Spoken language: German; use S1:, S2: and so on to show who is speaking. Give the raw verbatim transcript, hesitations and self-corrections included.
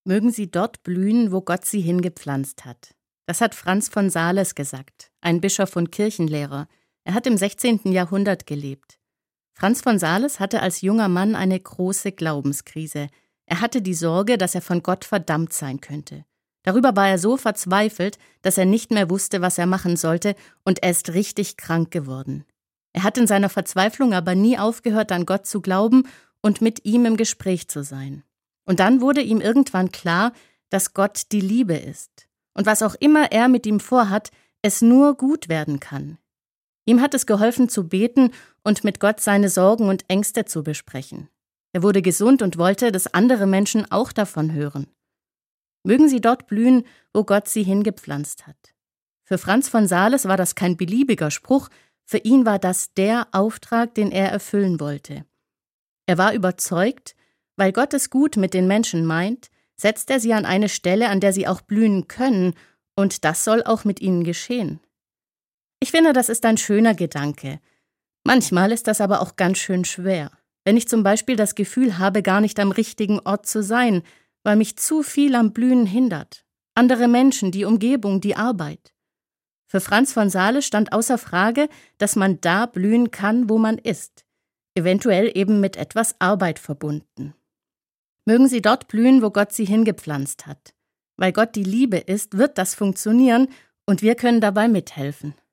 S1: Mögen sie dort blühen, wo Gott sie hingepflanzt hat. Das hat Franz von Sales gesagt, ein Bischof und Kirchenlehrer. Er hat im sechzehnten Jahrhundert gelebt. Franz von Sales hatte als junger Mann eine große Glaubenskrise. Er hatte die Sorge, dass er von Gott verdammt sein könnte. Darüber war er so verzweifelt, dass er nicht mehr wusste, was er machen sollte, und er ist richtig krank geworden. Er hat in seiner Verzweiflung aber nie aufgehört, an Gott zu glauben und mit ihm im Gespräch zu sein. Und dann wurde ihm irgendwann klar, dass Gott die Liebe ist und was auch immer er mit ihm vorhat, es nur gut werden kann. Ihm hat es geholfen zu beten und mit Gott seine Sorgen und Ängste zu besprechen. Er wurde gesund und wollte, dass andere Menschen auch davon hören. Mögen sie dort blühen, wo Gott sie hingepflanzt hat. Für Franz von Sales war das kein beliebiger Spruch, für ihn war das der Auftrag, den er erfüllen wollte. Er war überzeugt, weil Gott es gut mit den Menschen meint, setzt er sie an eine Stelle, an der sie auch blühen können, und das soll auch mit ihnen geschehen. Ich finde, das ist ein schöner Gedanke. Manchmal ist das aber auch ganz schön schwer. Wenn ich zum Beispiel das Gefühl habe, gar nicht am richtigen Ort zu sein, weil mich zu viel am Blühen hindert. Andere Menschen, die Umgebung, die Arbeit. Für Franz von Sales stand außer Frage, dass man da blühen kann, wo man ist. Eventuell eben mit etwas Arbeit verbunden. Mögen sie dort blühen, wo Gott sie hingepflanzt hat. Weil Gott die Liebe ist, wird das funktionieren und wir können dabei mithelfen.